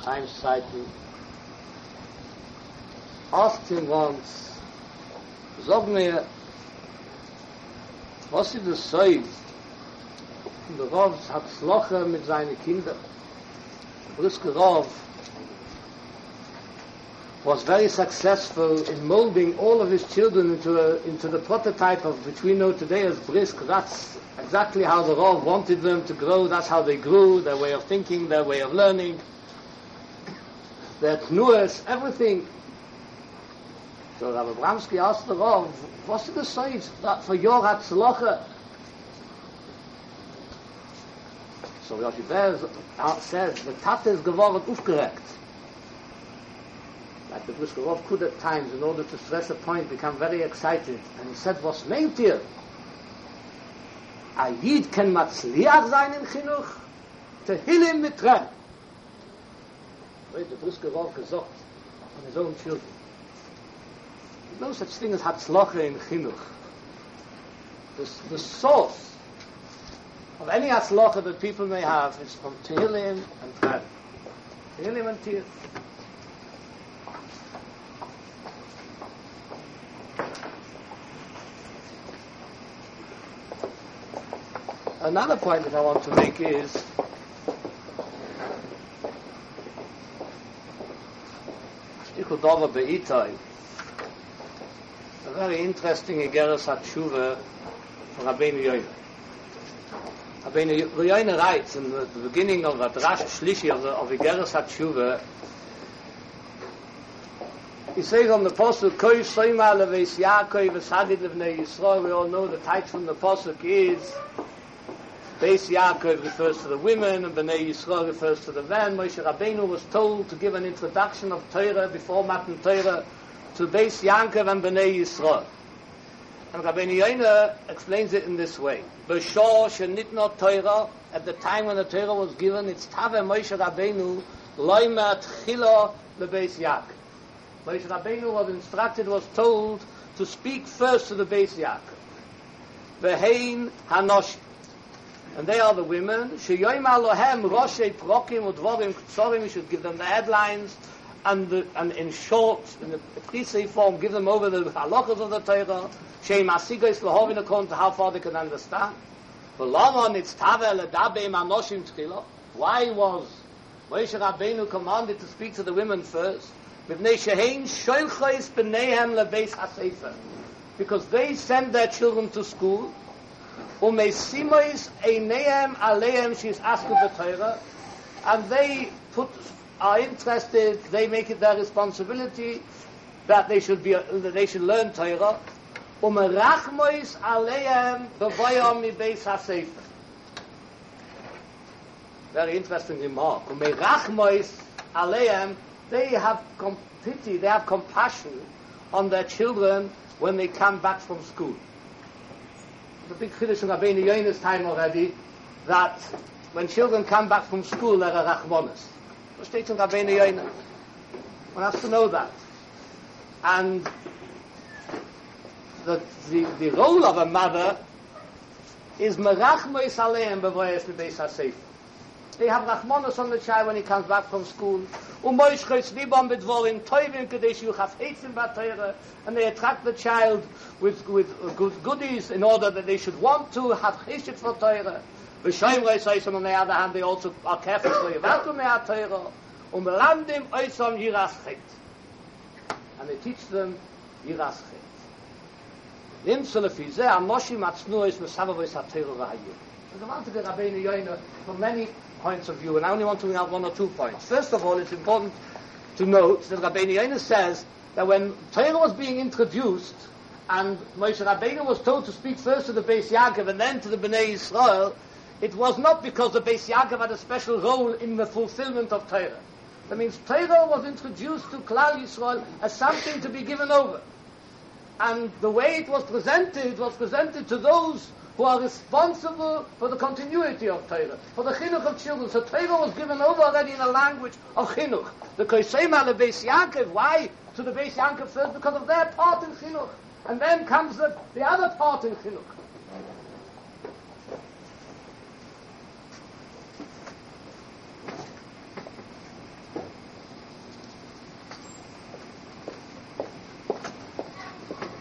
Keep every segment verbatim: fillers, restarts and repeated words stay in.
Times Zeitung, asked him once, sag mir, was ist das Seid? Und der Rav hat Sloche mit seinen Kindern. Der Brisker Rav was very successful in molding all of his children into a, into the prototype of which we know today as Brisk. That's exactly how the Rav wanted them to grow. That's how they grew, their way of thinking, their way of learning, their tnuas, everything. So Rabbi Abramsky asked the Rav, what's the size that for your Hatzlacha? So Yoshi Bear says, the Tate is geworden aufgeregt. Like the Brisker Rav could at times, in order to stress a point, become very excited. And he said, was meint ihr? A Yid can matzliach sein in Chinuch? Tehillim mitreh. Wait, the Brisker Rav gesagt on his own children. No such thing as Hatzlacha in Chinuch. The, the source of any Hatzlacha that people may have is from Tehillim and prayer. Tehillim and tears. Another point that I want to make is Shtichel Dover Be'itai, a very interesting Igeres HaTshuva from Rabbeinu Yoina. Rabbeinu Yoina writes in the, the beginning of the Drash Shlishi of the of Igeres HaTshuva, he says on the Pasuk, Koi Soima Leveis Yaakov V'Sagid Levnei Yisrael. We all know the title from the Pasuk is Beis Yaakov refers to the women, and Bnei Yisrael refers to the men. Moshe Rabbeinu was told to give an introduction of Torah before Matan Torah to Beis Yaakov and Bnei Yisrael. And Rabbeinu Yoina explains it in this way: B'shor shenitno Torah, at the time when the Torah was given, it's Tave Moshe Rabbeinu loimer tchila leBeis Yaakov. Moshe Rabbeinu was instructed, was told to speak first to the Beis Yaakov. V'hein hanosh. And they are the women. Sheyoyma lohem roshei prokim udvorim ktsorim. You should give them the headlines, and the, and in short, in the pre form, give them over the halachas of the Torah. Sheim asigos lahovin according to how far they can understand. V'lamon it's tavel ledabeim anoshim tchila. Why was Moshe Rabbeinu commanded to speak to the women first? Mivnei shehein shoilchos b'neihem lebeis hasefer, because they send their children to school. Umesimois eineim aleim, she's asking the Torah, and they put are interested. They make it their responsibility that they should be that they should learn Torah. Umerachmois aleim b'voyam mibeis hasefer. Very interesting remark. Umerachmois aleim, they have pity, they have compassion on their children when they come back from school. The big chiddush in Rabbeinu Yoina's time already, that when children come back from school, they're a rachmanis. What states in Rabbeinu Yoina? One has to know that. And the, the, the role of a mother is merachmois aleim b'voyes mibeis hasefer. They have rachmanis on the child when he comes back from school. Umoishchos libam b'dvorim toivim kadesh yuchaf eitzim b'Torah, and they attract the child with with uh, good goodies in order that they should want to have cheshit for Torah. V'shoimrei soisam, on the other hand, they also are careful for yivaltu me'at Torah. Umelandim oisam yiras chet, and they teach them yiras chet. Nimtzele fizeh amoshim atznuos mesavavos haTorah v'hayim. And the Malta Rabbeinu Yoina, from many points of view, and I only want to bring out one or two points. First of all, it's important to note that Rabbeinu Yoina says that when Torah was being introduced, and Moshe Rabbeinu was told to speak first to the Beis Yaakov and then to the Bnei Yisrael, it was not because the Beis Yaakov had a special role in the fulfillment of Torah. That means Torah was introduced to Klal Yisrael as something to be given over. And the way it was presented was presented to those who are responsible for the continuity of Torah, for the chinuch of children. So Torah was given over already in a language of chinuch. The koseima lebeis Yaakov, why to the Beis Yaakov first? Because of their part in chinuch. And then comes the, the other part in chinuch.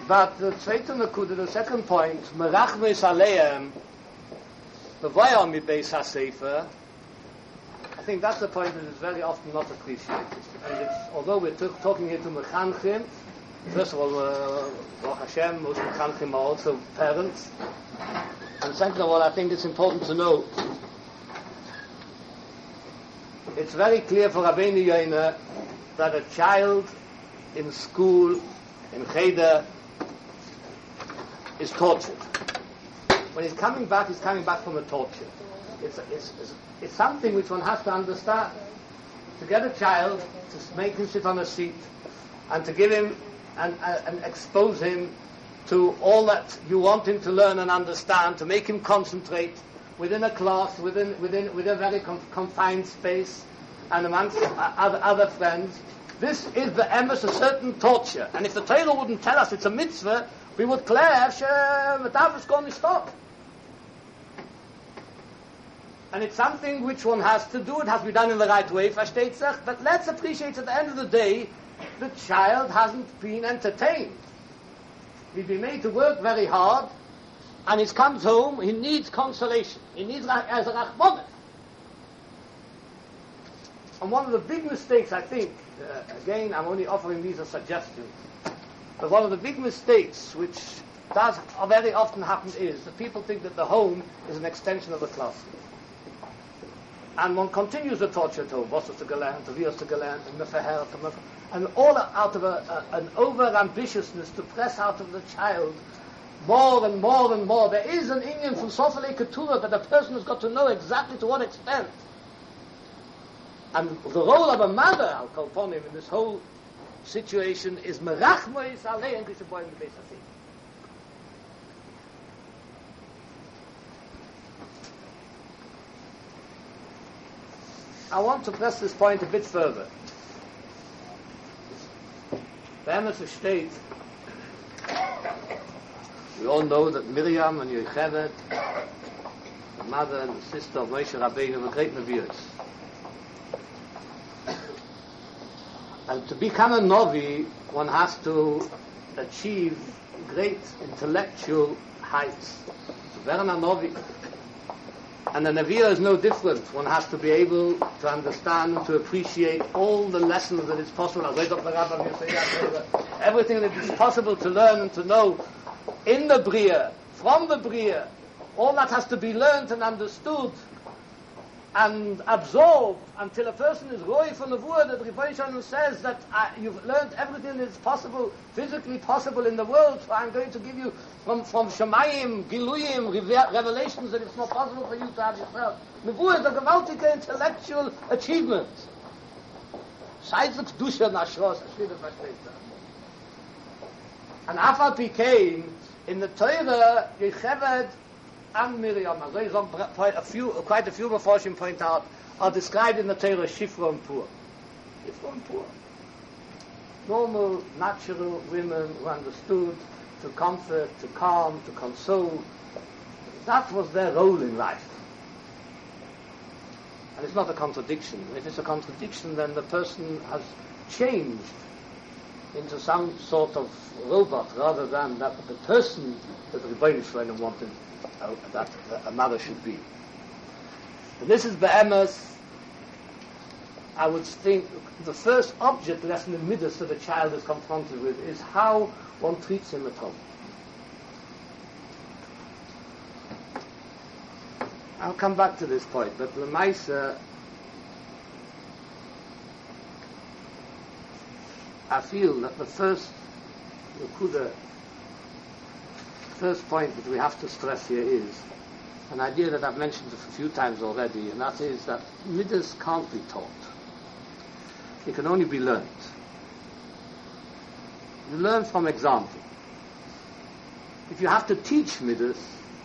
But the zweite Nekuda, the second point, merachmes aleim, bevoyam mi beis hasefer, I think that's the point that is very often not appreciated. And it's, although we're t- talking here to mechanchim, first of all, uh, Baruch Hashem, most mechanchim are also parents. And second of all, I think it's important to know, it's very clear for Rabbeinu Yoina that a child in school, in cheder, is tortured. When he's coming back, he's coming back from a torture. It's, it's, it's, it's something which one has to understand. To get a child, to make him sit on a seat, and to give him and, uh, and expose him to all that you want him to learn and understand, to make him concentrate within a class, within within within a very conf- confined space, and amongst uh, other, other friends. This is the emes a certain torture. And if the Torah wouldn't tell us it's a mitzvah, we would declare that it's going to stop. And it's something which one has to do. It has to be done in the right way, versteht sich. But let's appreciate at the end of the day, the child hasn't been entertained. He's been made to work very hard, and he comes home, he needs consolation. He needs as a rachmanet. And one of the big mistakes, I think, uh, again, I'm only offering these as suggestions, but one of the big mistakes which does very often happen is that people think that the home is an extension of the classroom. And one continues the torture at home, was to gelernt, wie hast du gelernt, and the verhert, and all out of a, a, an over-ambitiousness to press out of the child more and more and more. There is an Indian from Sofale Keturah that a person has got to know exactly to what extent. And the role of a mother, I'll call upon him, in this whole situation is merachmois alein kishaboyim beis hasefer. I want to press this point a bit further. The Emes state, we all know that Miriam and Yocheved, the mother and the sister of Moshe Rabbeinu, were great Nevi'os. And to become a Novi, one has to achieve great intellectual heights. To be a Novi. And the Nevi'ah is no different. One has to be able to understand and to appreciate all the lessons that is possible. Everything that is possible to learn and to know in the Bria, from the Bria, all that has to be learned and understood and absorbed until a person is roy from the word that Rebbe Shalom says that uh, you've learned everything that is possible, physically possible in the world, so I'm going to give you from, from Shemayim, Giluyim, revelations that it's not possible for you to have yourself. Nevuah is a gewaltige intellectual achievement. Seidlich Dusha Nashros, and Afal became, in the Torah, Yocheved and Miriam, as a few, quite a few Mefarshim point out, are described in the Torah Shifra and Pur. Shifra and Pur. Normal, natural women who understood to comfort, to calm, to console. That was their role in life. And it's not a contradiction. If it's a contradiction, then the person has changed into some sort of robot rather than that the person that the Rebbeinu Shalom wanted uh, that a mother should be. And this is be'emes, I would think, the first object lesson in Midas that a child is confronted with is how one treats him at home. I'll come back to this point, but Lemaisa, I feel that the first the first point that we have to stress here is an idea that I've mentioned a few times already, and that is that Midas can't be taught. It can only be learned. You learn from example. If you have to teach Midas,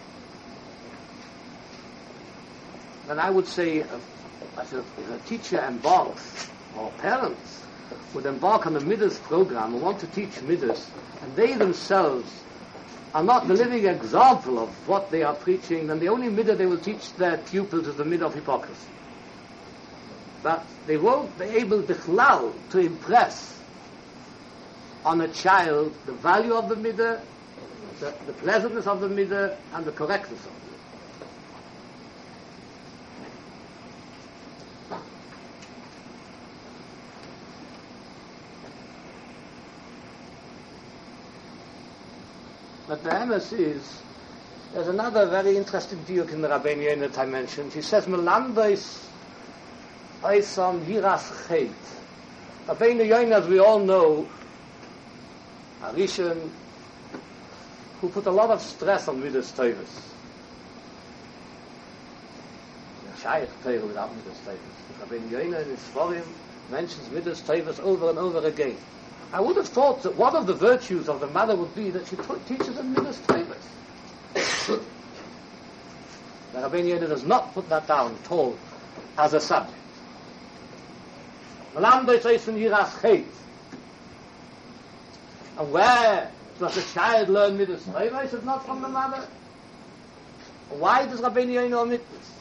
then I would say if, if, a, if a teacher embarks, or parents would embark on a Midas program and want to teach Midas, and they themselves are not the living example of what they are preaching, then the only Midah they will teach their pupils is the Midah of hypocrisy. But they won't be able bichlal to impress on a child the value of the midah, the, the pleasantness of the midah, and the correctness of it. But the M S is, there's another very interesting diuk in the Rabbeinu Yonah that I mentioned. He says, Melandois Oisam Yiras Chet. Rabbeinu Yonah, as we all know, a Rishon who put a lot of stress on Midas Tovus. Shaykh Torah without Midas Tovus. Rabbeinu Yonah in his Sforim mentions Midas Tovus over and over again. I would have thought that one of the virtues of the mother would be that she t- teaches them Midas Tovus. The Rabbeinu Yonah does not put that down at all as a subject. And where does the child learn Midas Tovus if not from the mother? Why does Rabbeinu Yonah omit this?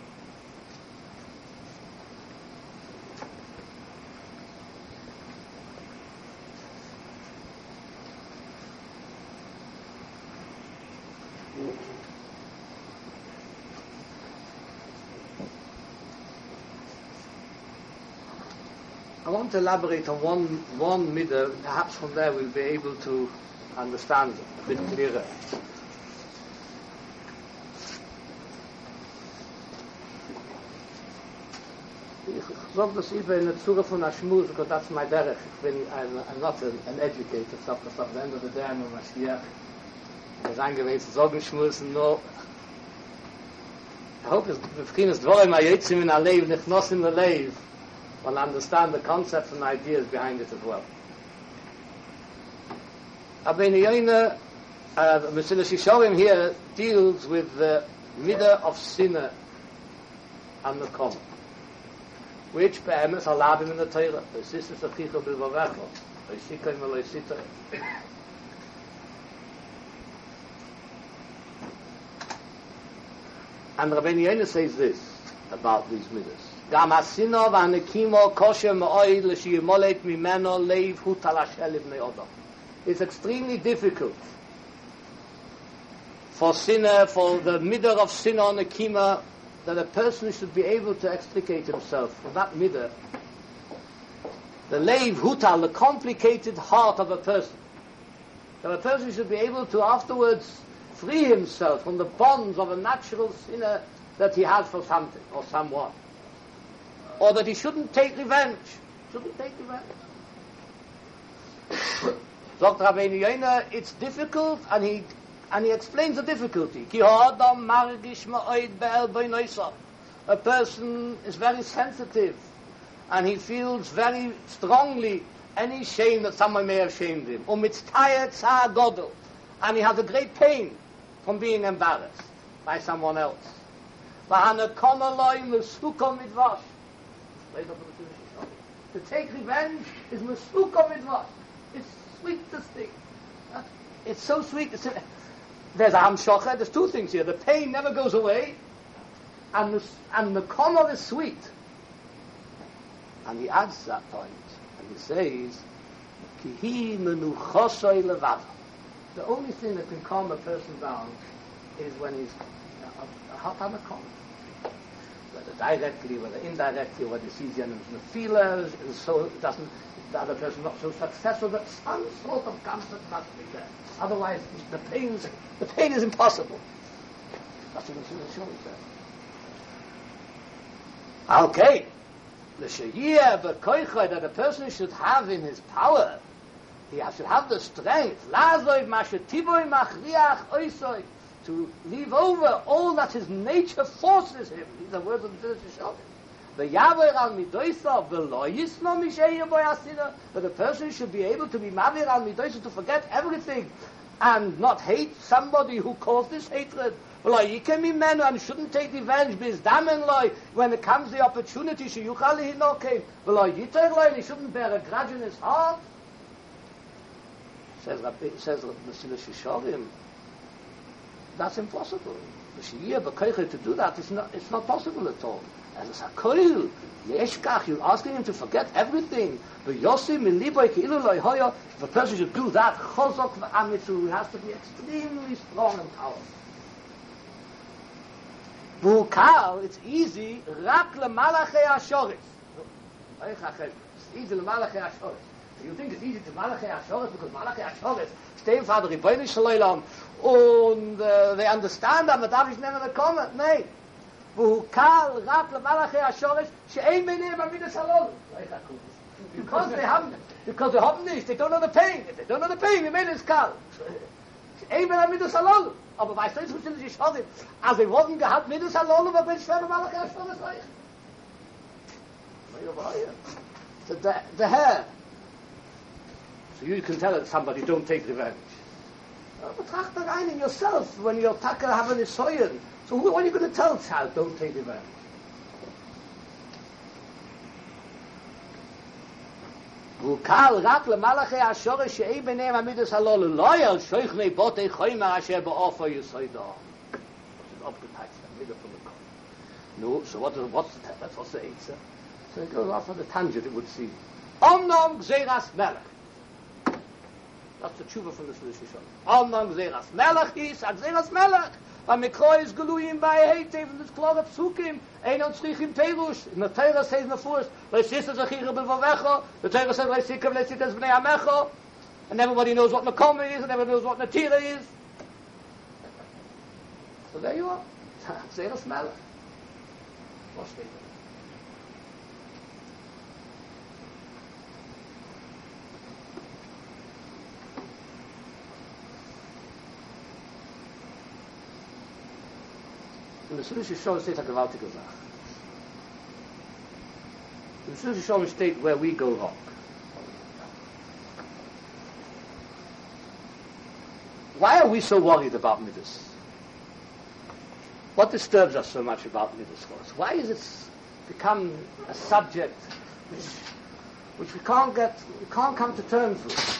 I want to elaborate on one one midah. Perhaps from there we'll be able to understand a bit clearer. Ich sage das eben in der Zure von Ashmuz, because that's my derech. Ich bin, I'm, I'm not an, an educator, so at the end of the day I'm a Mashiach. Ich bin eingeweiht zu sagen Schmuzen, no. I hope it's befrienes Dvorim HaYotzim in HaLeiv, Nichnos in the Leiv, will understand the concepts and ideas behind it as well. Rabbeinu Yonah, uh, Mesilas Yesharim here deals with the midah of sinner and the common, which be'emes halabim in the Torah. V'sistis achicha b'vavecho, v'shikoim v'loisitoi. And Rabbeinu Yonah says this about these midas. Gam hasino v'hanekimo kosher ma'oid l'shiyimolet mimeno leiv hu talashel ibnei odom. It's extremely difficult for sinner, for the midah of sinner on the kima, that a person should be able to extricate himself from that midah. The leiv hutal, the complicated heart of a person. That a person should be able to afterwards free himself from the bonds of a natural sinner that he has for something or someone. Or that he shouldn't take revenge. Shouldn't take revenge. Sagt Rabbeinu Yonah, it's difficult, and he and he explains the difficulty. Ki ha'adam margish ma'oid be'el b'noisa. A person is very sensitive, and he feels very strongly any shame that someone may have shamed him. Um mitztayet tzar godel, and he has a great pain from being embarrassed by someone else. V'hanekona mesukah midvash. To take revenge is mesukah midvash. It's sweetest thing. It's so sweet. It's a, there's a hamshocha. There's two things here. The pain never goes away, and the, and the koma is sweet. And he adds that point, and he says, "Kihi menuchosoi levada." The only thing that can calm a person down is when he's a hot on a koma. Whether directly, whether indirectly, whether he sees the enemies in the feelers, and so it doesn't. The other person not so successful, that some sort of comfort must be there. Otherwise, the pain is, the pain is impossible. That's what the Shulchan says. Okay. The sheyiyah b'koichai that a person should have in his power, he should have the strength, lazoi mashetiboy machriach oisoi, to leave over all that his nature forces him. These are words of the Shulchan. The Yavir al Midoisa v'lo yisno misheya boy asira, that a person should be able to be Mavir al Midoisa, to forget everything and not hate somebody who caused this hatred. V'lo yikem imenu, and shouldn't take revenge biz damen loy, when it comes the opportunity sheyuchal hinokein. V'lo yiter loy, and he shouldn't bear a grudge in his heart. Says Rabbi, says Mesilas Yesharim, that's impossible. L'shiyeh b'koicha to do that, it's not, it's not possible at all. As a sakoil, yeshkach, you're asking him to forget everything. But Yossi miliboy keilu lo hoya, if a person should do that, chozok v'amitzu, he has to be extremely strong and powerful. V'ukal, it's easy, rak lemalachei ashoris. It's easy lemalachei ashoris. You think it's easy to malachei ashoris because malachei ashoris stehen vor der Rebbeinu Shalom and uh, they understand that, but darf ich never kommen? Nein. V'ukal rak lemalachei ashoris she'ein beineim amidas halol. Because they haven't, because they haven't nicht, they don't know the pain. If they don't know the pain, they made it kal. She'ein beineim amidas halol. Aber weißt du, was sind die Schade? Also wir wurden gehabt mit das Halol, aber bin schwer malachei ashoris reich. So the, the hair. So you can tell somebody, don't take revenge. Betracht da rein in yourself when you're taka having a soyen. So who, what are you going to tell a child, don't take revenge? V'ukal rak lemalachei ashoris she'ei b'nei amidas halol lo yel shoichnei botei choyma asher ba'ofa yisoida. It's upgetouched, the middle from the corner. No, so what is, what's the, that's what's the answer. So it goes off on the tangent, it would seem. Omnom gzeras melech. That's the tshuva from the Shlishi Shon. Omnom gzeras melech is, a gzeras melech. V'mikro is geluyim ba'ehetev, and it's klor of psukim, ein on tzrichim perush. In the Torah says in the first, le'sisa zechira b'vavecho, the Torah says le'sikav le'sitas b'nei amecho, and everybody knows what Nakoma is, and everybody knows what Natira is. So there you are. Gzeras melech. What's the Und das Shlishi Shon steht a gewaltige Sache. In the Shlishi Shon steht where we go wrong. Why are we so worried about Midas? What disturbs us so much about Midas? Why is it become a subject which, which we can't get, we can't come to terms with?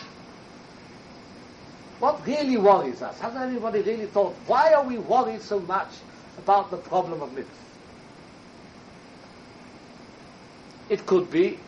What really worries us? Has anybody really thought, why are we worried so much about the problem of mitzvah? It could be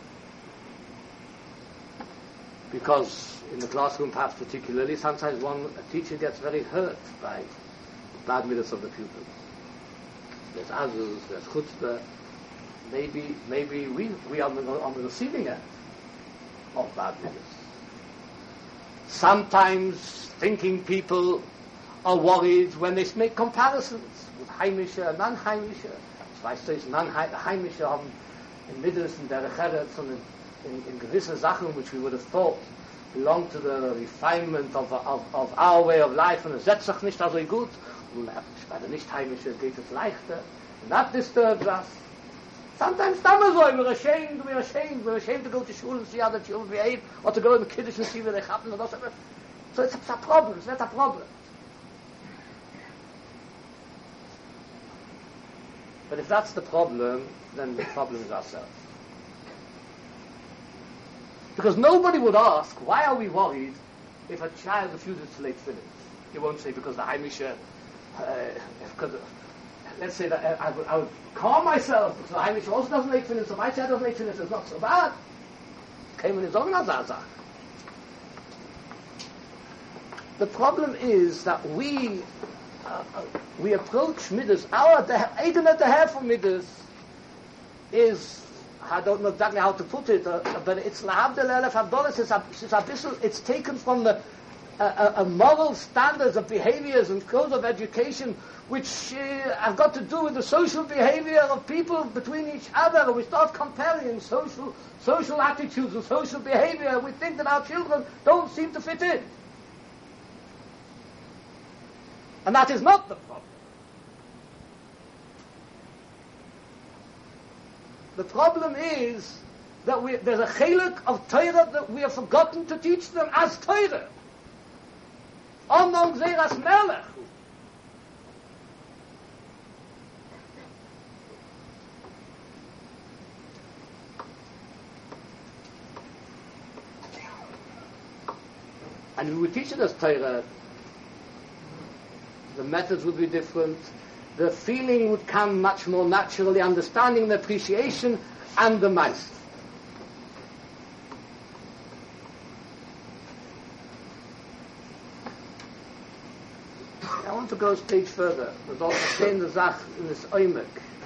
because in the classroom, perhaps particularly, sometimes one a teacher gets very hurt by bad mitzvahs of the pupils. There's azus, there's chutzpah. Maybe, maybe we we are on the receiving end of bad mitzvahs. Sometimes thinking people are worried when they make comparisons with heimische and non-heimische. Ich weiß, dass non-heimische haben in Midas and der Eretz and in, in, in gewisse Sachen which we would have thought belong to the refinement of, of, of our way of life, and es setzt sich nicht so gut. Und bei der nicht-heimische geht es leichter. And that disturbs us. Sometimes damals so, we're ashamed, we're ashamed, we're ashamed to go to school and see how the children behave, or to go in the Kiddush and see where they happen, and whatever. So it's a problem, it's not a problem. But if that's the problem, then the problem is ourselves. Because nobody would ask, why are we worried if a child refuses to late finish? You won't say because the Heimische, uh, because, uh, let's say that uh, I, would, I would calm myself because the Heimische also doesn't late finish, so my child doesn't late finish, it's not so bad. Came in his own Azazah. The problem is that we uh, we approach Midas. Our Eden at the half of Midas is, I don't know exactly how to put it, uh, but it's lahabdel elef havdolas. It's it's taken from the uh, uh, moral standards of behaviors and codes of education, which uh, have got to do with the social behavior of people between each other. And we start comparing social social attitudes and social behavior. We think that our children don't seem to fit in. And that is not the problem. The problem is that we, there's a chiluk of Torah that we have forgotten to teach them as Torah. Omnom gzeras melech. And we would teach it as Torah. The methods would be different, the feeling would come much more naturally, understanding the appreciation and the mice. I want to go a stage further. There's also saying the Zach in this Oymek.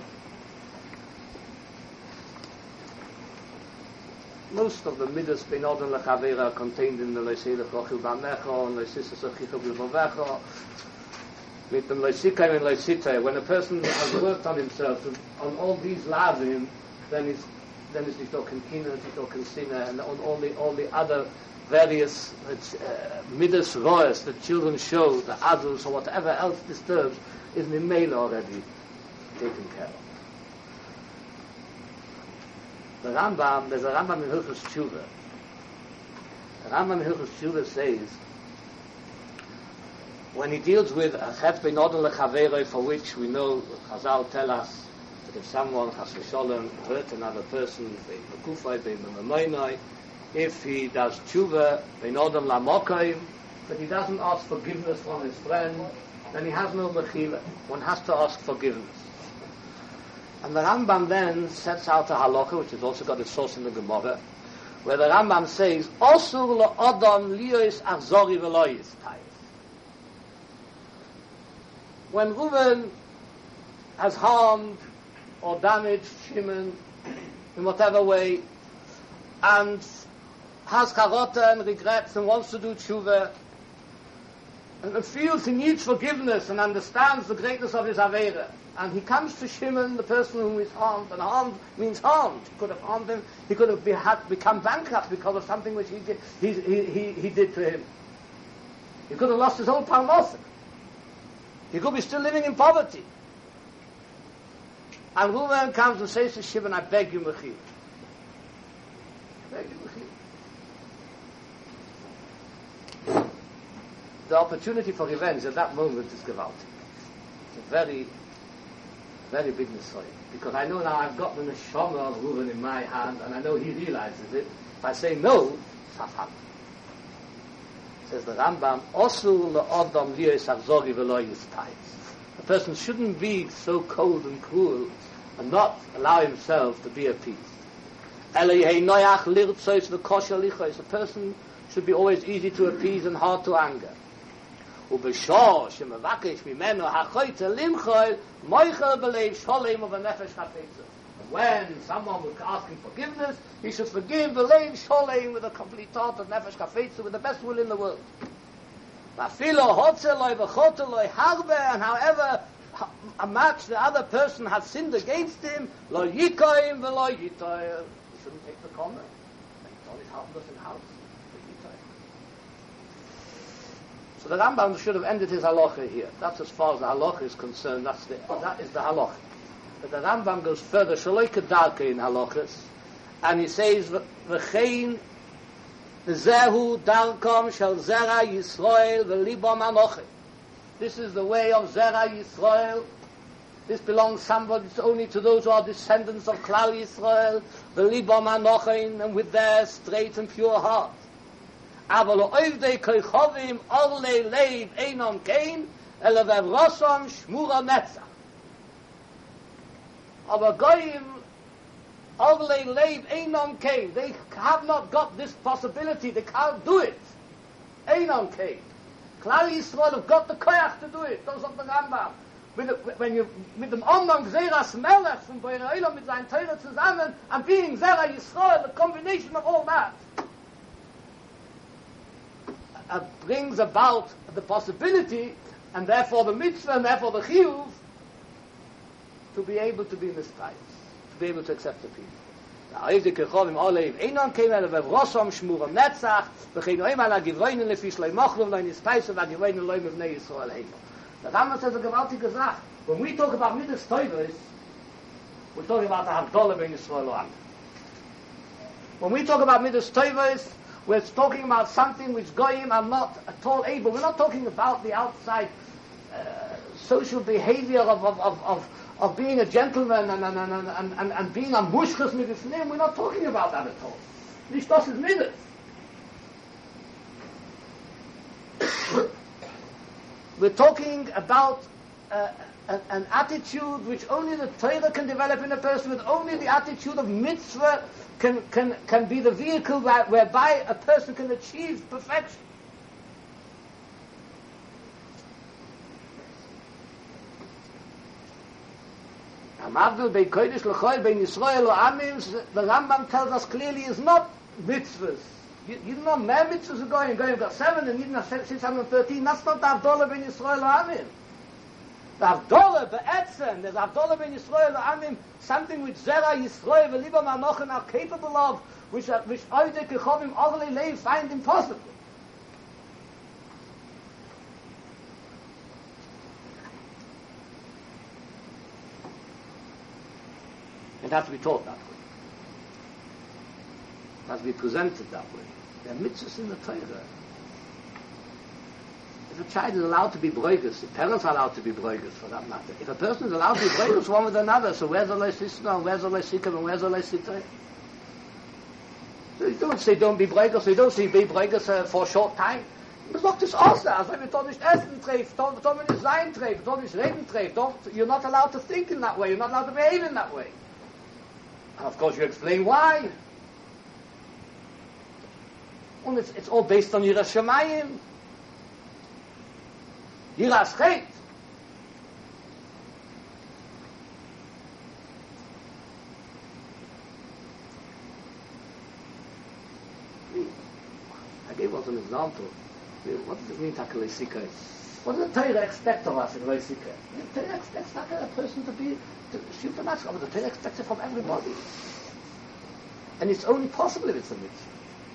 Most of the Midas Ben Odin Lechavera are contained in the Leisei Lechochil Bamecho and Leisisa Sochichel B'Vovecho. With the Leisikaim and Leisitay. When a person has worked on himself, on all these lavim, then it's then it's Nishto Kenkina, Nishto Kensina, and on all the all the other various uh, Midas Roes that children show, the adults or whatever else disturbs, is Mimela already taken care of. The Rambam, there's a Rambam in Hilchos Tshuva. The Rambam in Hilchos Tshuva says, when he deals with a Chet Ben Odin Lechaveroi, for which we know, Chazal tell us, that if someone, Chas v'Sholem, hurt another person, Bein Mekufay, Bein Memoinoi, if he does Tshuva, Ben Odin Lamokoim, but he doesn't ask forgiveness from his friend, then he has no Mechila. One has to ask forgiveness. And the Rambam then sets out a halacha, which has also got its source in the Gemara, where the Rambam says, Osur lo'odam liyos achzori v'loyis tayis. When Reuven has harmed or damaged Shimon in whatever way, and has charota and regrets and wants to do tshuva, and feels he needs forgiveness and understands the greatness of his avera, and he comes to Shimon, the person whom he's harmed, and harmed means harmed. He could have harmed him. He could have be, had, become bankrupt because of something which he did, he, he, he, he did to him. He could have lost his whole parnasa. He could be still living in poverty. And Reuven comes and says to Shimon, I beg you, Mechil. I beg you, Mechil. The opportunity for revenge at that moment is gewaltig. It's a very, very big mistake. Because I know now I've got the neshama of Reuven in my hand, and I know he realizes it. If I say no, it's hafat. Says the Rambam, Osur le'odam liyos achzori v'lo yistayis. A person shouldn't be so cold and cruel and not allow himself to be appeased. A person should be always easy to appease and hard to anger. When someone was asking forgiveness, he should forgive the lame sholem with a complete heart of nefesh chafetza, with the best will in the world. And however a match the other person has sinned against him, lo yikoim v'lo yitoyer. He shouldn't take the comment. It's always harmless in house. So the Rambam should have ended his halacha here. That's as far as the halacha is concerned. That's the, that is the halacha. But the Rambam goes further. Shaloi kedarke in halachas, and he says v'chein zehu darkom shel zera Yisrael v'libam anochi. This is the way of Zera Yisrael. This belongs somebody only to those who are descendants of Klal Yisrael, the Libam Anochein, and with their straight and pure heart. Aval oivdei koichovim orlei leiv einon kein, elevev rosom shmura netzach. Aber goyim orlei leiv einon kein. They have not got this possibility. They can't do it. Einon kein. Klal Yisrael have got the koyach to do it. Those of the Rambam. When you mit dem Omnang Zeras Melech from Beir Olam mit seinen Teure zusammen and being Zera Yisrael, the combination of all that uh, brings about the possibility, and therefore the mitzvah, and therefore the chiyuv, to be able to be mispayis, to be able to accept the people. The Rambam says a gewaltige Sache. When we talk about Midas Toivos, we're talking about the Havdalah ben Yisrael Olam. When we talk about Midas Toivos, we're talking about something which Goyim are not at all able. We're not talking about the outside uh, social behavior of of, of, of of being a gentleman and and, and, and, and, and being a mushkas midifnim. We're not talking about that at all. Nicht das is Midas. We're talking about uh, an, an attitude which only the Torah can develop in a person, with only the attitude of mitzvah can, can, can be the vehicle where, whereby a person can achieve perfection. Amavdil bei Kodesh L'Choel bei Yisrael Amim, the Rambam tells us clearly, is not mitzvahs. You, you know, more mitzvahs are going, going, you've got seven and even six hundred thirteen, that's not the Avdolah ben Yisrael Amim. The Avdolah be'etzem, there's Avdolah ben Yisrael Amim, something which Zera Yisrael v'Liba Manochen are capable of, which are, which Oidek Yechovim Orlei Leiv find impossible. It has to be taught that way. It has to be presented that way. There are mitzvahs in the Torah. If a child is allowed to be broigus, if parents are allowed to be broigus, for that matter, if a person is allowed to be broigus one with another, so where's the leisisna, and where's the leisikim, and where's the leisitay? So you don't say don't be broigus, so you don't say be broigus uh, for a short time. Das macht es aus, also wenn du nicht essen trifft, don't nicht sein trifft, don't nicht reden trifft, don't, you're not allowed to think in that way, you're not allowed to behave in that way. And of course you explain why. And it's, it's all based on Yiras Shamayim. Yiras Chet. I gave us an example. What does it mean, Takalei Sikha? What does the Torah expect of us in Lei Sikha? The Torah expects not a person to be to shoot the mask, but the Torah expects it from everybody. And it's only possible if it's a mitzvah.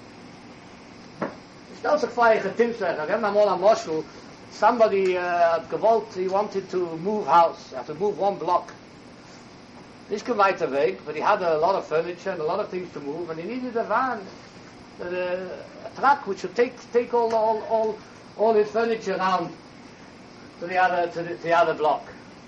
Stel zich voor je getimsleggen. We hebben allemaal een moshel. Somebody uh, had gewollt, he wanted to move house. He had to move one block. Nicht weiter weg, but he had a lot of furniture and a lot of things to move, and he needed a van, a, a truck which would take take all all all, all his furniture around to the other to the, to the other block.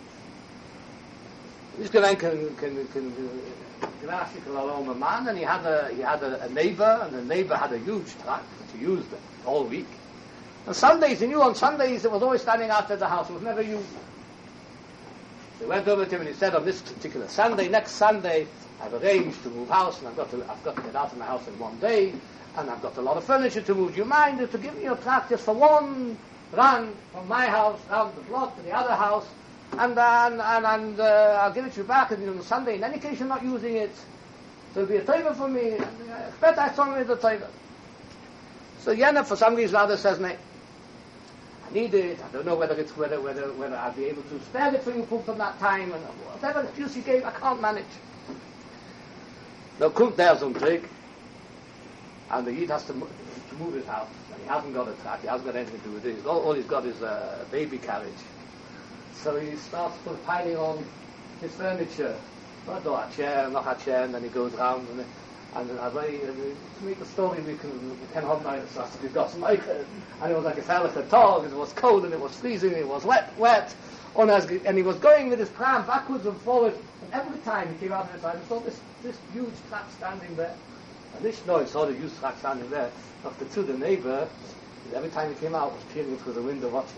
This guy can can can a man, and he had a he had a, a neighbor, and the neighbor had a huge truck which he used all week. On Sundays, he knew on Sundays it was always standing outside the house. It was never used. So he went over to him and he said, on this particular Sunday, next Sunday, I've arranged to move house, and I've got to I've got to get out of my house in one day, and I've got a lot of furniture to move. Do you mind to give me your truck just for one run from my house round the block to the other house? And uh, and and, and uh, I'll give it to you back and on Sunday. In any case, you're not using it, so it'll be a taiva for me. And I expect I saw me the taiva. So Yenna, for some reason, other says, "No, I need it. I don't know whether it's whether whether whether I'll be able to spare it for you from that time, and whatever excuse he gave, I can't manage." Now, kommt der zum Trick, and the Yid has to, to move his house, and he hasn't got a truck, he hasn't got anything to do with it. All, all he's got is a baby carriage. So he starts piling on his furniture. Not a chair, not a chair, and then he goes round. And, and as I, to make the story, we can we can hold my so we've got some and it was like a fellow tall, it was cold and it was freezing, it was wet, wet. And he was going with his pram backwards and forwards, and every time he came out of his side, he saw this this huge truck standing there. And this noise saw the huge truck standing there. After to the neighbor, every time he came out, was peering through the window watching.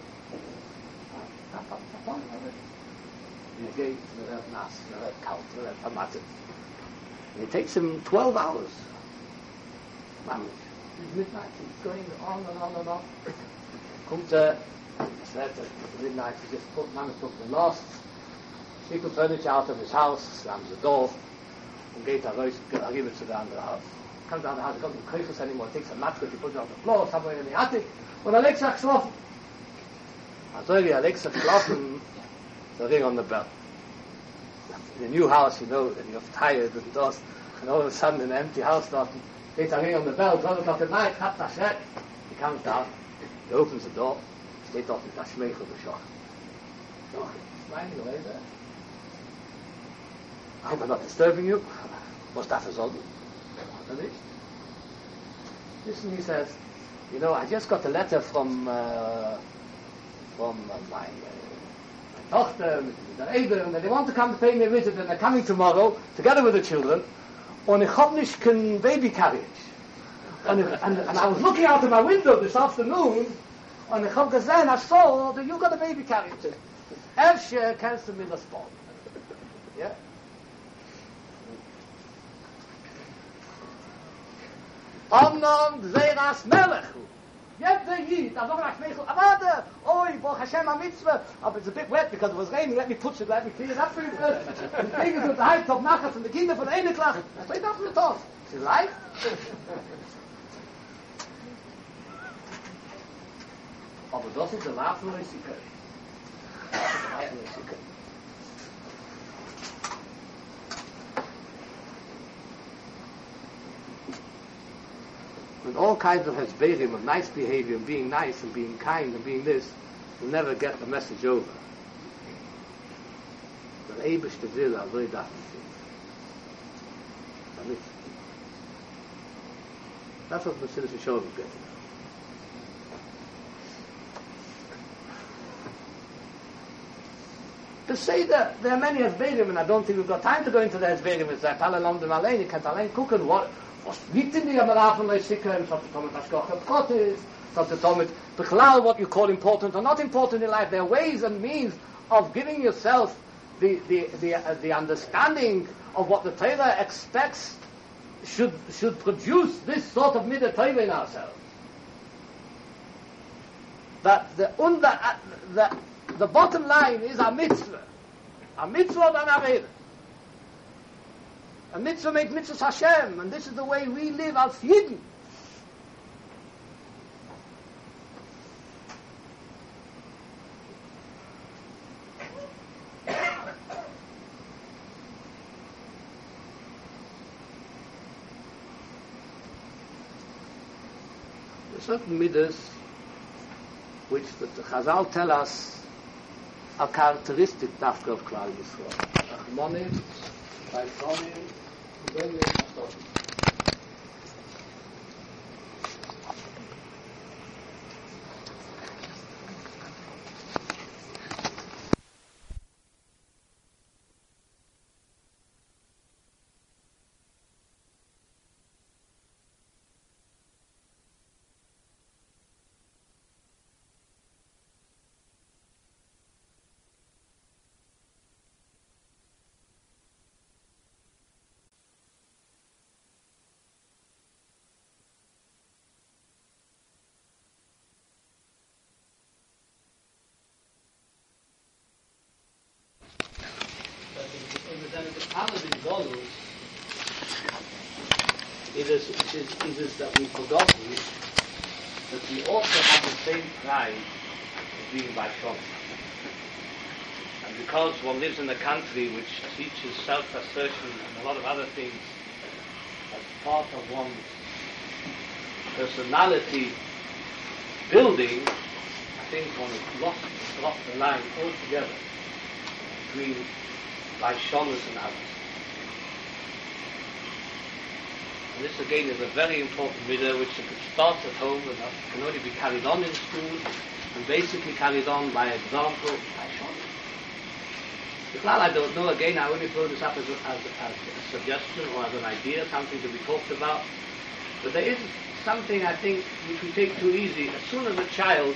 It takes him twelve hours. It's midnight, he's going on and on and on. Comes uh, it's midnight, he just put Mama took the last sheet of furniture out of his house, slams the door, and geht raus, I'll give it to the other house. Comes down the house, he doesn't Kreifus anymore, takes a mattress, he puts it on the floor, somewhere in the attic, and Alexa geschlafen. Also wie Alexa geschlafen, the ring on the bell. In a new house, you know, and you're tired and dust, and all of a sudden in an empty house, there's a ring on the bell, twelve o'clock at night, hat das Schreck. He comes down, he opens the door, steht dort mit der Schmeichel beschochen. Doch, smiling away there. I hope I'm not disturbing you. Was that versorgen? Listen, he says, you know, I just got a letter from uh, from uh, my, uh, my Tochter, Mister Eber, and they want to come to pay me a visit, and they're coming tomorrow, together with the children, und ich hab nicht kein baby carriage. And, and, and I was looking out of my window this afternoon, and ich hab gesehen, I saw that you got a baby carriage. Efshe kannst du mir das bauen. Ja? Omnom Gzeras Melech. Jeder Yid, I'm not going to make Avada. Oh, Baruch Hashem HaMitzvah. Oh, it's a bit wet because it was raining. Let me put it, let me clean it up for you first. The thing is with the hype of Nachas and the Kinder von einer Klasse. Straight up from the top. Is it right? Aber das ist der Waffenmäßigkeit. Das ist der Waffenmäßigkeit. With all kinds of hesberim, of nice behavior, and being nice, and being kind, and being this, you'll never get the message over. But Eibush the Zilla, very different things. That's what Mesilas Yesharim is getting. To say that there are many hesberim, and I don't think we've got time to go into the hesberim, it's that alle Landen allein, you can't allein gucken, what, was liegt in die Amarafen Leisiken, was the Tomet Hashkoch Gott is, was the Tomet Bechlal, what you call important or not important in life. There are ways and means of giving yourself the the the, uh, the understanding of what the Torah expects should should produce this sort of midah Torah in ourselves. That the under uh, the the bottom line is a mitzvah, a mitzvah and a mitzvah. A mitzvah makes mitzvah Hashem, and this is the way we live as Yidden. There are certain midas which the, the Chazal tell us are characteristic dafka of Klal Yisrael. Achmonim, Vaychonim, When we stop. It is, it is, it is that we've forgotten that we also have the same pride of being by Shom. And because one lives in a country which teaches self-assertion and a lot of other things as part of one's personality building, I think one has lost, lost the line altogether between Vaishonas and others. And this again is a very important midah which starts at home and can only be carried on in school and basically carried on by example by Shonas. Well, I don't know, again I only throw this up as a, as, as a suggestion or as an idea, something to be talked about. But there is something I think which we take too easy. As soon as a child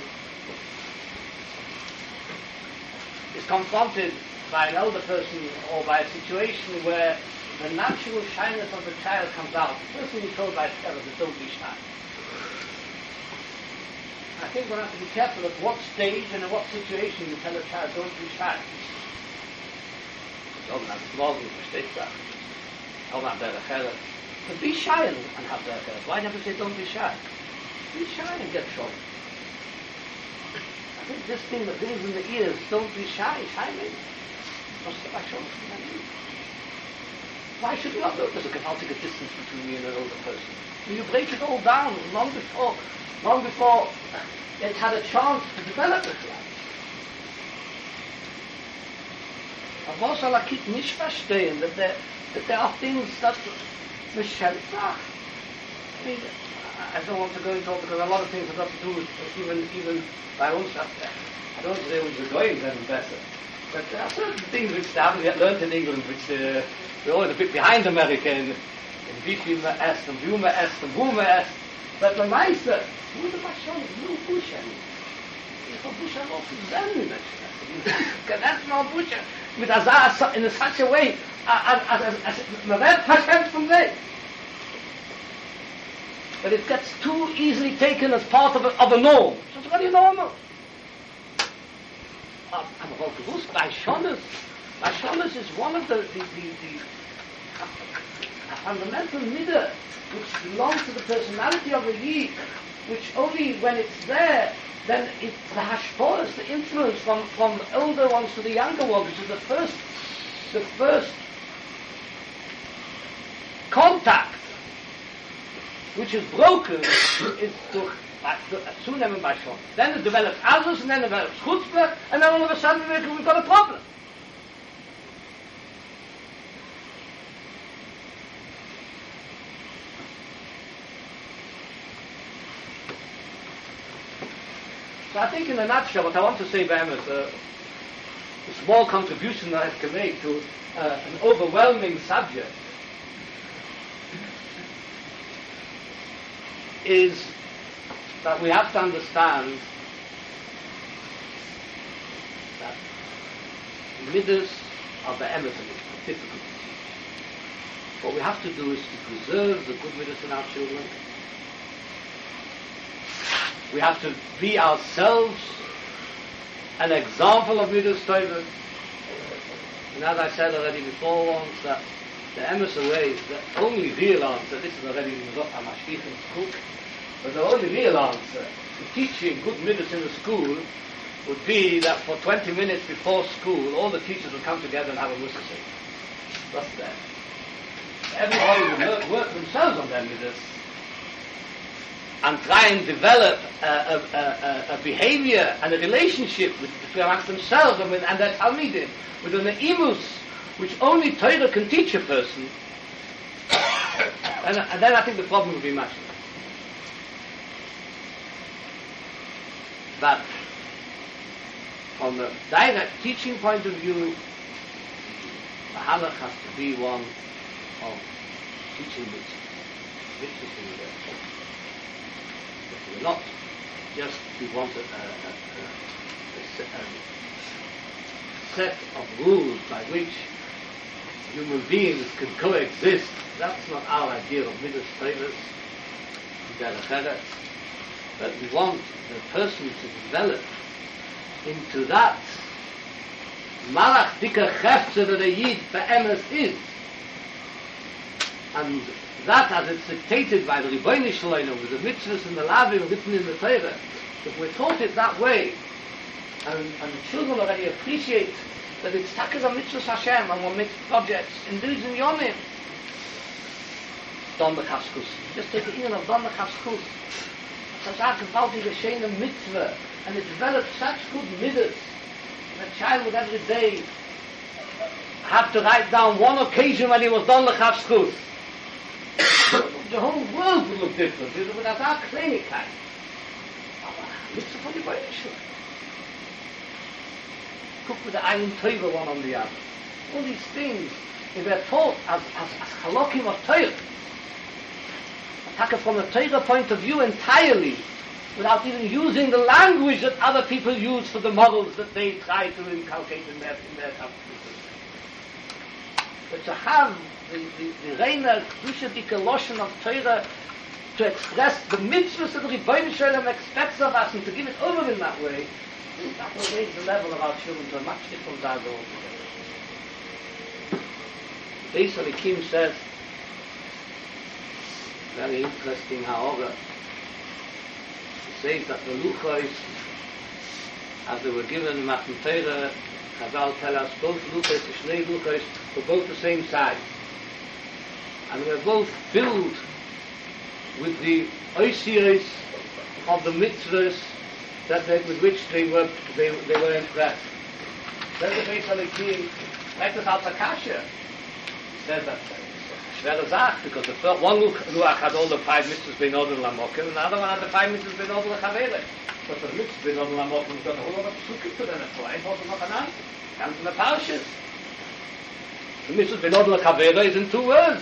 is confronted by an elder person or by a situation where the natural shyness of the child comes out, the first thing he's told by his parents is don't be shy. I think one has to be careful at what stage and in what situation you tell a child don't be shy. But be shy and have the affair. Why never say don't be shy? Be shy and get trouble. I think this thing that rings in the ears, don't be shy, shy me. Why should we not know there's a gewaltige distance between me and an older person? When you break it all down long before, long before it had a chance to develop it. Aber was soll a kid nicht verstehen, that there, that there are things that Michelle sagt. I mean, I don't want to go into all because a lot of things have got to do with even even by own stuff. I don't want to say we're going even better. But there are certain things which they haven't learned in England, which uh, we're always a bit behind America in, in Bifim est and Buma est and Buma est. But the Meister, who the Mashon, no Bushan. for Busha Rof is very much. That's not Busha. With Azar in such a way, as Mavet Hashem from there. But it gets too easily taken as part of a, of a norm. So it's very normal. I'm about to lose by Shonas. By Shonas is one of the, the, the, the a fundamental midah which belongs to the personality of a Yid, which only when it's there, then it's the hashporas, the influence from, from the older ones to the younger ones, which is the first, the first contact, which is broken, is to zunehmend by Shon. Then it develops Azus, and then it develops Chutzpah, and then all of a sudden we've got a problem. So I think in a nutshell, what I want to say, Bam, is uh, a small contribution that I can make to uh, an overwhelming subject is that we have to understand that midas are the emes difficult. What we have to do is to preserve the good midas in our children. We have to be ourselves an example of midas tovah. And as I said already before once, that the emes way is the only real answer. This is already in the Mashgich's cook. But the only real answer to teaching good midas in the school would be that for twenty minutes before school, all the teachers would come together and have a mussar. That's that. Everybody would work, work themselves on their midas and try and develop a, a, a, a behavior and a relationship with, between amongst themselves and, with, and their talmidim, with an imus which only Torah can teach a person. and, and then I think the problem would be much less. But from the direct teaching point of view, the halach has to be one of teaching mitzvahs. Mitzvahs in the world. We're not just, we want a, a, a, a, a set of rules by which human beings can coexist. That's not our idea of midas tovah, but we want the person to develop into that malach dika chefze that a yid be'emes is, and that as it's dictated by the Ribono Shel Olam with the mitzvahs and the lavim written in the Torah, if we're taught it that way, and, and the children already appreciate that it's takas a mitzvahs Hashem, and one makes projects in these and yomim, Don the Chaskus. Just take the in of Don the Chaskus. Such a gewaltige schöne mitzvah, and it develops such good midas. And a child would every day have to write down one occasion when he was done l'chavskut. The whole world would look different. It would have our kleinigkeit. Mitzvah von Ribono Shel Olam. Look with the Ayin Tovah one on the other. All these things, if they're taught as as as halakim of Torah, from a Torah point of view entirely, without even using the language that other people use for the models that they try to inculcate in their in their community. But to have the the, the reiner kedusha dike loshen of Torah to express the mitzvahs that the Ribono Shel Olam expects of us, and to give it over in that way, that will raise the level of our children to a much different level altogether. Beis Halikim says, very interesting, however, it says that the luchos, as they were given Matan Torah, Chazal tell us both luchos, the shnei luchos, were both the same size, and were both filled with the oisios of the mitzvahs that they, with which they were they, they were impressed. Then the Beis Halikim, like the Altakasha, says that schwere Sache, because the first, one Luach had all the five mitzvahs bein Odin Lamokim, and the other one had the five mitzvahs bein Odin Lachavele. But the mitzvahs bein Odin Lamokim got a whole lot of psukim to them, so I thought noch an answer. Comes in the Parshas. The mitzvahs bein Odin Lachavele is in two words.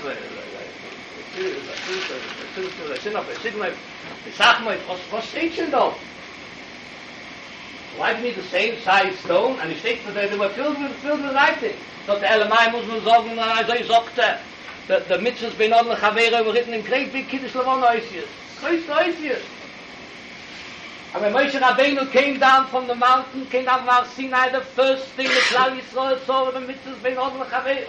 Was steht schon da? Why do you need the same size stone? And he states that they were filled with, filled with writing. So the Elamai muss man sagen, als er sagte, that the mitzvahs bein Odel Chavera were written in great big Kiddush Levon Oisius. Great Oisius. And when Moshe Rabbeinu came down from the mountain, came down from Har Sinai, the first thing that Klal Yisrael saw were the mitzvahs bein Odel Chavera.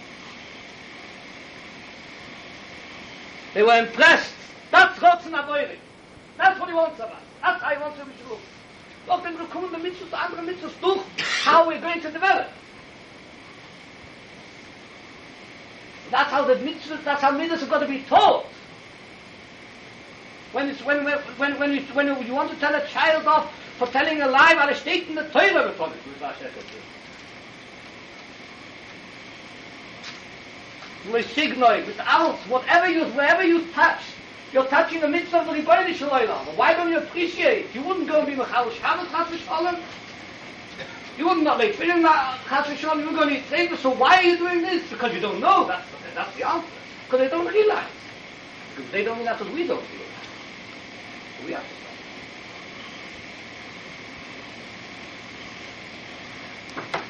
They were impressed. That's Rotzen Avoirik. That's what he wants of us. That's how he wants to be true. Look, then we'll come the mitzvahs, the andere mitzvahs, durch how we're going to develop. That's how the mitzvahs, that's how mitzvahs have got to be taught. When it's when when when when you, when you want to tell a child off for telling a lie, while it's stating the Torah before it. With signoi, with else, whatever you wherever you touch, you're touching the mitzvah of the Rebbeinu Shalom. Why don't you appreciate? You wouldn't go and be Mechal Shabbos Chas v'Shalom. You wouldn't not make film Chas v'Shalom. You were going to eat Seder. So why are you doing this? Because you don't know. That's that's the answer. Because they don't realize. Because they don't realize what we don't realize. We have to stop.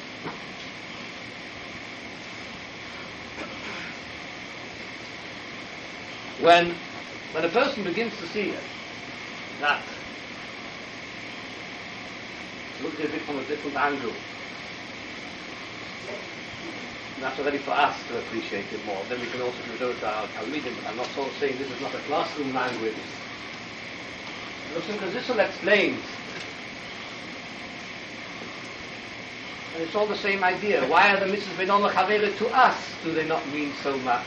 When when a person begins to see it, that look at it from a different angle, that's already for us to appreciate it more. Then we can also give it over to our Talmidim, but I'm not sort of saying this is not a classroom language. Because this will explain. And it's all the same idea. Why are the mitzvahs bein Odel Chavera to us? Do they not mean so much?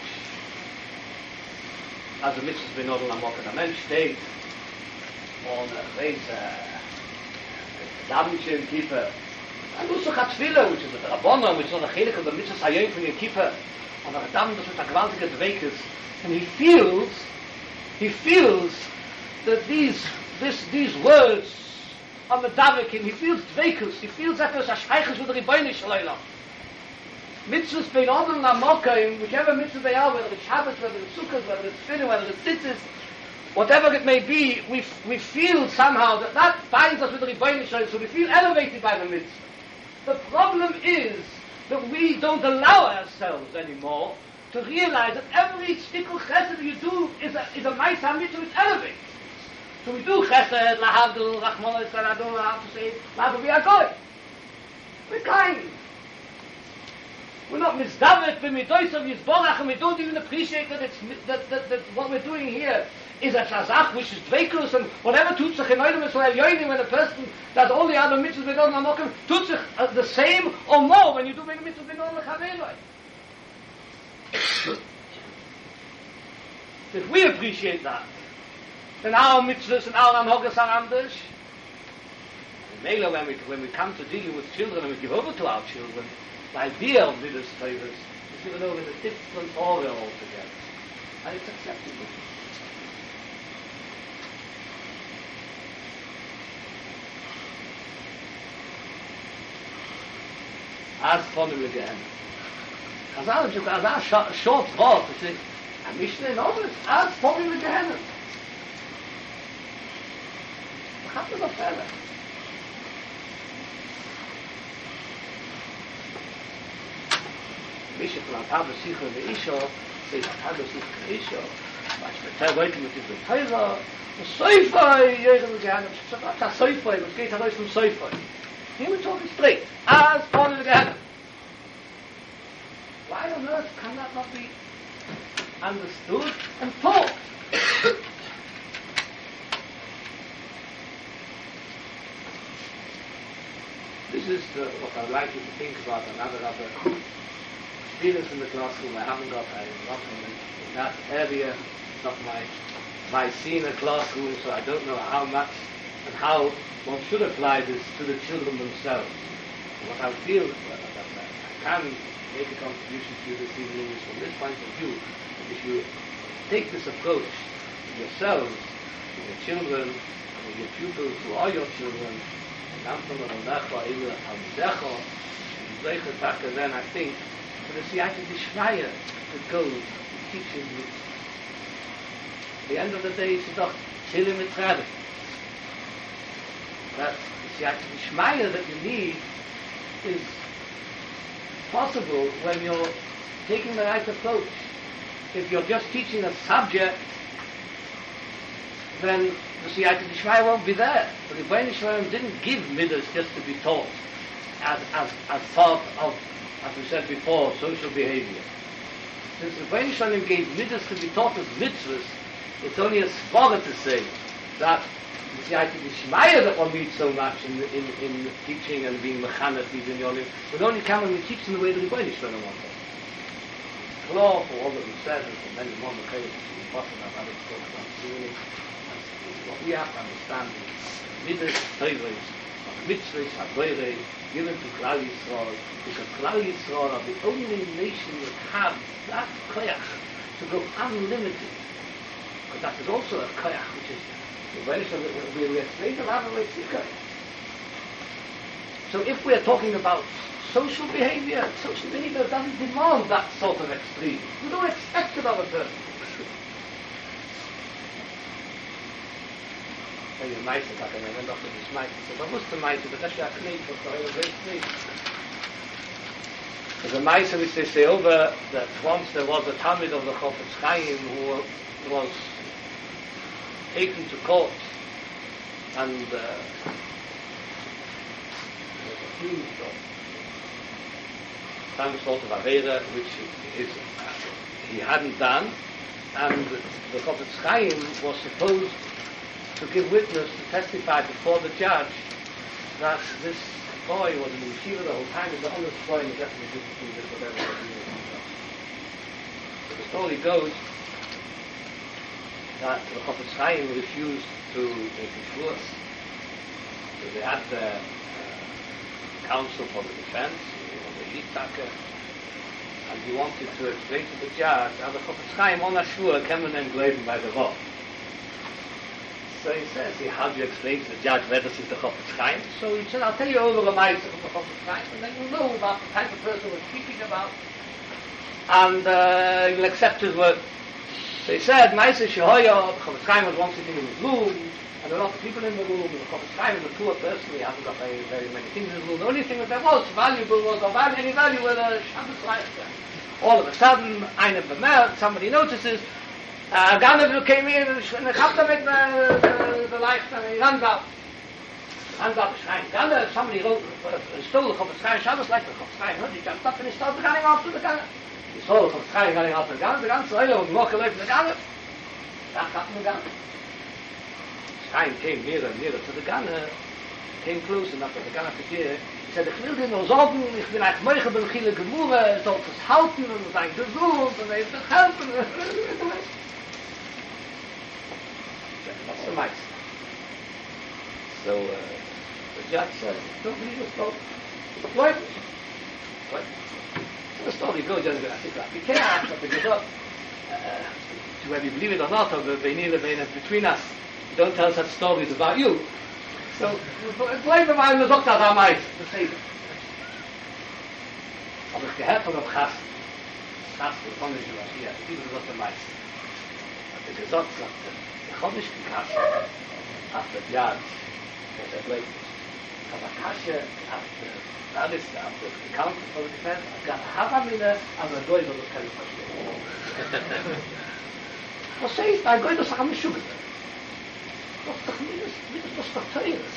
As the mitzvahs bein Odel Amok, and a mensch steht on a place, Davenchen Kippur, and also Chatzvila, which is the Rabbanon, which is on a chelik of the mitzvahs Hayom from your Kippur, on a Daven, das with a gewaltige Dveikus, and he feels, he feels that these, this, these words are medavikim, he feels Dveikus, he feels that there's a shaychus with the Rebbeinu Shalom. Mitzvahs bein Odel Amokayim, whichever mitzvah they are, whether it's Shabbos, whether it's Sukkot, whether it's Tefillah, whether it's Tzitzis, whatever it may be, we we feel somehow that that binds us with the Rebbeinu Shalom, so we feel elevated by the mitzvah. The problem is that we don't allow ourselves anymore to realize that every shtickle chesed that you do is a is a ma'aseh mitzvah which elevates. So we do chesed, lahavdil, rachmana, saradon, how to say, lahavdil, we are good. We're kind. We're not misdavet b'midois of Yisborach, and we don't even appreciate that it's that, that, that what we're doing here is a shazach, which is dveikus, and whatever tutzach in oidim Yisrael yoinim, when a person does all the other mitzvahs bein Odel Amokim, tutzach uh, the same or more when you do many mitzvahs bein Odel Chavera. If we appreciate that, then our mitzvahs and our anhogas are anders. And Mela, when we when we come to dealing with children and we give over to our children, the idea of Midas Toivus is given over in a different order altogether. And it's acceptable. As Ponu again. As our as our short, short thought, to say, a Mishnah in Ovis, as Ponu again. What happens to fella? Mishnah from Atadu Sicha and the Isha says Atadu Sicha and the Isha. But the Torah with the Torah, the Soifai, Yegel Gehanim, that's a Soifai, but geht heraus from Soifai. Here we're talking straight, as Ponu again. Why on earth can that not be understood and taught? This is the, what I'd like you to think about another other experience in the classroom. I haven't got, I'm not in, in that area. It's not my my scene in classroom, so I don't know how much and how one should apply this to the children themselves. And what I feel that I can make a contribution to this evening is from this point of view. If you take this approach to yourselves, to your children, and your pupils who are your children, then I think for the Siyata Dishmaya that goes to teaching you. At the end of the day, it's doch Chilim Mitzrayim. that the siyata d'shmaya that you need is possible when you're taking the right approach. If you're just teaching a subject, then the siyata d'shmaya won't be there. But the Rebbeinu Shalom didn't give midas just to be taught as, as, as part of, as we said before, social behavior. Since the Rebbeinu Shalom gave midas to be taught as mitzvahs, it's only a svara to say that the siyata d'shmaya that one reads so much in, in, in teaching and being mechanech these in yonim would only come when we teach in the way that the Rebbeinu Shalom wants us. Hello, for all that we said, and for many more mechanics, possible about it, about seeing it. What we have to understand is midas, toivos, mitzvahs, hagoyrei, given to Klal Yisrael, because Klal Yisrael are the only nation that have that koyach to go unlimited. Because that is also a koyach, which is the way we, we explain a lot of ways to koyach. So if we are talking about social behavior, social behavior doesn't demand that sort of extreme. We don't expect it of a person. Maybe a mice attack, and I went off with this mice. So I was the mice, but that's a knee for a great knee. There's a mice which they say over that once there was a Talmud of the Chofetz Chaim who was taken to court and uh, was accused of some sort of avera which is, he hadn't done, and the Chofetz Chaim was supposed to give witness, to testify before the judge that this boy was in the yeshiva the whole time, and the honest boy, and he definitely didn't do this, whatever he was doing. So the story goes that the Chofetz Chaim refused to make a shvur. So they had the uh, counsel for the defense, the Yitzhak, and he wanted to explain to the judge how the Chofetz Chaim on a shvur came and then glaven by the law. So he says, how do you explain to the judge whether this is the Chofetz Chaim? So he said, I'll tell you over the mice of the Chofetz Chaim, and then you'll know about the type of person we're speaking about, and uh, you'll accept his word. So he said, Maise Shehoya, the Chofetz Chaim was once sitting in his room, and there were lots of people in the room, and the Chofetz Chaim was a poor person, he hasn't got very, very many things in his room. The only thing that there was valuable was, or value, any value was a Shabbos light. All of a sudden, eine bemerkt, somebody notices, Uh, Ganev came in and he got them with the, the, the light and he runs out. Runs out the shrine. Ganev, somebody wrote, uh, stole the Chofetz Chaim Shabbos like the Chofetz Chaim. He jumped up and he started running after the Ganev. He saw the Chofetz Chaim running after the Ganev. The Ganev said, oh, you walk away from the Ganev. That happened to the Ganev. The Chaim came nearer and nearer to the Ganev. Came close enough that the Ganev could hear. He said, ich will dir nur sagen, ich bin ein Meuche bin Chile Gemurre, soll es halten und sein gesund und er ist es helfen. That's the mice. So uh, the judge said, don't believe the story. What? What? So the story goes, and I think, we can't ask that because uh, to whether you believe it or not, or the between us, don't tell such stories about you. So, bleiben wir mal in der Doktor da meist, das sehen wir. Aber ich gehört von der Chass, Chass, von der Juraschia, die sind das der meist. Hat er gesagt, sagt er, ich habe nicht gekasst, after the yards, that er bleibt. Aber Kasche, after, that is, after the counsel for the defense, I've got half a minute, and I'm going to das kann ich verstehen. Was heißt, I'm going to say, I'm sure. Doch doch minus, minus was doch teures.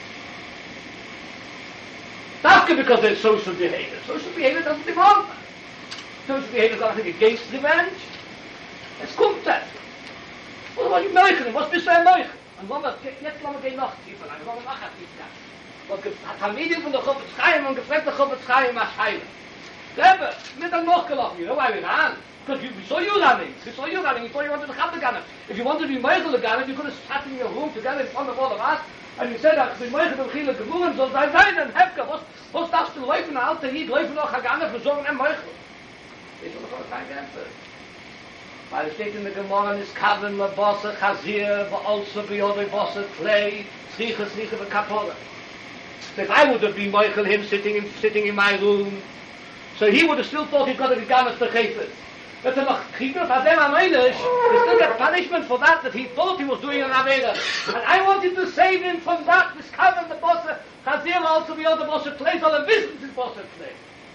That's because there's social behavior. Social behavior doesn't demand that. Social behavior is nothing against revenge. Es kommt das. Oder was ich meuchen, was bist du ein Meuchen? Und wollen wir, jetzt wollen wir gehen noch tiefer rein, wollen wir machen tiefer rein. Und hat Hamidi von der Chofetz Chaim und gefragt der Chofetz Chaim als Heiler. Rebbe, mir dann noch gelaufen, you know why we're on? Because you, we saw you running, we saw you running, we saw you wanted to have the gun. If you wanted to be Meichel the gun, you could have sat in your room together in front of all of us, and you said, ach, the Meichel the Chile gewohren soll sein, nein, ein Hefke, was, was darfst du laufen, ein alter Hied, laufen noch ein Gun, für so ein Meichel? Ich will noch kein Gänse. Weil es steht in der Gemorren, es kaven, le Bosse, Chazir, be also be other Bosse, Klei, Sriche, Sriche, be Kapore. If I would have been Meichel, him sitting in, sitting in my room, so he would have still thought he'd got to be Gamas to Chefet. But the Machikah of Adem HaMelech, he still get punishment for that that he thought he was doing an Avera. And I wanted to save him from that, this cover the Bosse, Chazir also the other Bosse Klei, soll er wissen, this Bosse Klei.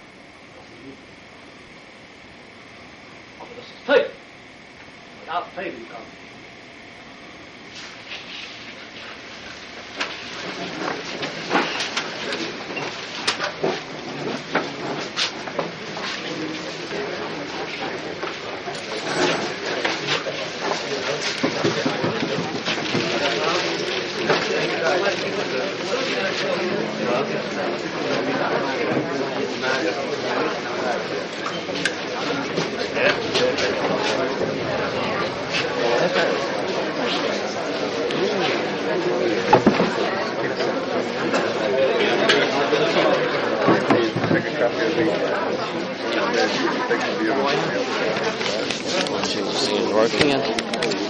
Aber das ist Teufel. Without Teufel you can't. Working it.